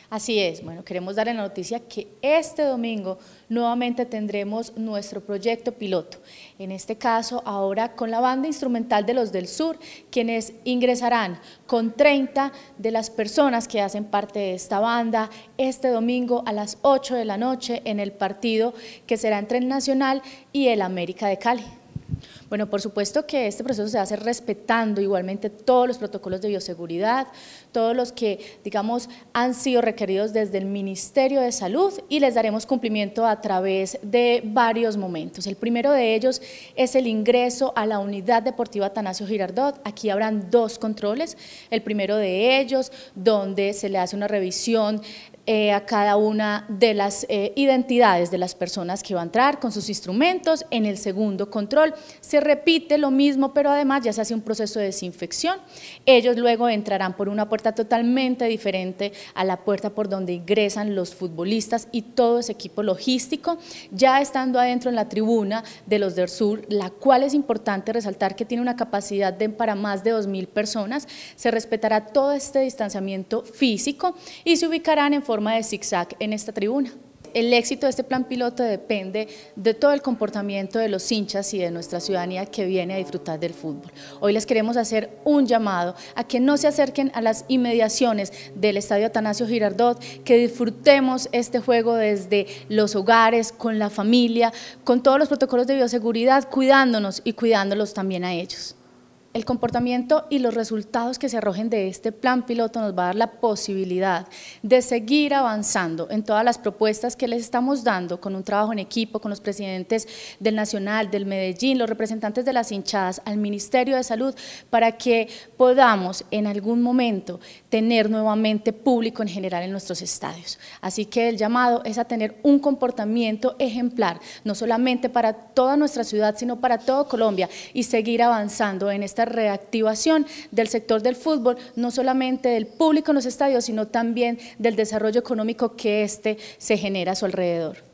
Así es, bueno, queremos darle la noticia que este domingo nuevamente tendremos nuestro proyecto piloto, en este caso ahora con la banda instrumental de los del Sur, quienes ingresarán con 30 de las personas que hacen parte de esta banda este domingo a las 8 de la noche en el partido que será entre el Nacional y el América de Cali. Bueno, por supuesto que este proceso se hace respetando igualmente todos los protocolos de bioseguridad, todos los que, digamos, han sido requeridos desde el Ministerio de Salud y les daremos cumplimiento a través de varios momentos. El primero de ellos es el ingreso a la Unidad Deportiva Atanasio Girardot. Aquí habrán 2 controles, el primero de ellos donde se le hace una revisión a cada una de las identidades de las personas que va a entrar con sus instrumentos. En el segundo control se repite lo mismo, pero además ya se hace un proceso de desinfección. Ellos luego entrarán por una puerta totalmente diferente a la puerta por donde ingresan los futbolistas y todo ese equipo logístico, ya estando adentro en la tribuna de los del Sur, la cual es importante resaltar que tiene una capacidad para más de 2.000 personas. Se respetará todo este distanciamiento físico y se ubicarán en forma de zigzag en esta tribuna. El éxito de este plan piloto depende de todo el comportamiento de los hinchas y de nuestra ciudadanía que viene a disfrutar del fútbol. Hoy les queremos hacer un llamado a que no se acerquen a las inmediaciones del Estadio Atanasio Girardot, que disfrutemos este juego desde los hogares, con la familia, con todos los protocolos de bioseguridad, cuidándonos y cuidándolos también a ellos. El comportamiento y los resultados que se arrojen de este plan piloto nos va a dar la posibilidad de seguir avanzando en todas las propuestas que les estamos dando con un trabajo en equipo, con los presidentes del Nacional, del Medellín, los representantes de las hinchadas, al Ministerio de Salud, para que podamos en algún momento tener nuevamente público en general en nuestros estadios. Así que el llamado es a tener un comportamiento ejemplar, no solamente para toda nuestra ciudad, sino para todo Colombia, y seguir avanzando en esta reactivación del sector del fútbol, no solamente del público en los estadios, sino también del desarrollo económico que se genera a su alrededor.